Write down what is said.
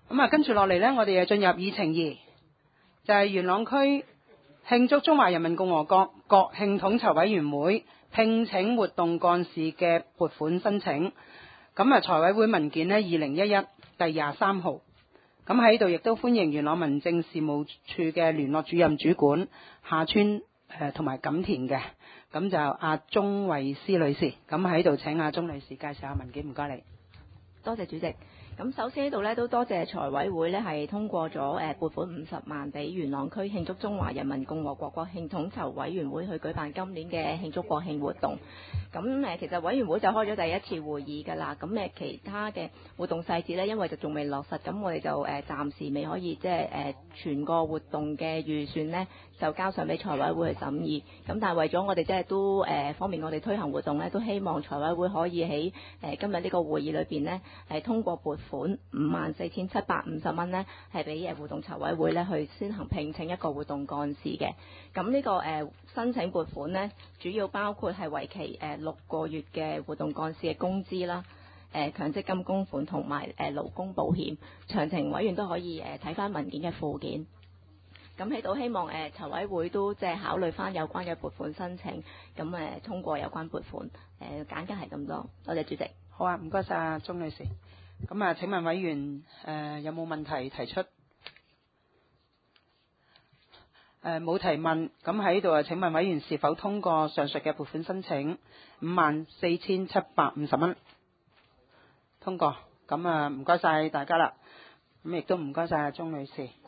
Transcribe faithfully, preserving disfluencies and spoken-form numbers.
咁啊，跟住落嚟呢，我哋就進入議程二，就係、是、元朗區慶祝中華人民共和國國慶統籌委員會聘請活動幹事嘅撥款申請。咁啊，財委會文件呢，二零一一第廿三號。咁喺度亦都歡迎元朗民政事務處嘅聯絡主任主管夏川誒同埋錦田嘅。咁就阿鍾慧思女士。咁喺度請阿鍾女士介紹下文件，唔該你。 多謝主席。咁首先呢度呢都多謝財委會呢係通過咗誒撥款五十萬俾元朗區慶祝中華人民共和國國慶統籌委員會去舉辦今年嘅慶祝國慶活動。咁誒其實委員會就開咗第一次會議㗎啦。咁誒其他嘅活動細節呢，因為就仲未落實，咁我哋就誒暫時未可以即係誒全個活動嘅預算呢，就交上俾財委會去審議。咁但係為咗我哋即係都誒方便我哋推行活動呢，都希望財委會可以喺誒今日呢個會議裏邊呢，係通過撥款五萬四千七百五十蚊呢，係俾誒活動籌委會呢去先行聘請一個活動幹事嘅。咁呢個誒申請撥款呢，主要包括係為期誒六個月嘅活動幹事嘅工資啦、誒強積金供款同埋誒勞工保險。詳情委員都可以誒睇翻文件嘅附件。咁喺度希望誒籌委會都即係考慮翻有關嘅撥款申請，咁誒通過有關撥款。誒簡介係咁多，多謝主席。 好啊，唔該晒阿鍾女士。咁啊，請問委員誒、呃、有冇問題提出？誒、呃、冇提問，咁喺度啊，請問委員是否通過上述嘅撥款申請五萬四千七百五十蚊？通過。咁啊，唔該晒大家啦。咁亦都唔該晒阿鍾女士。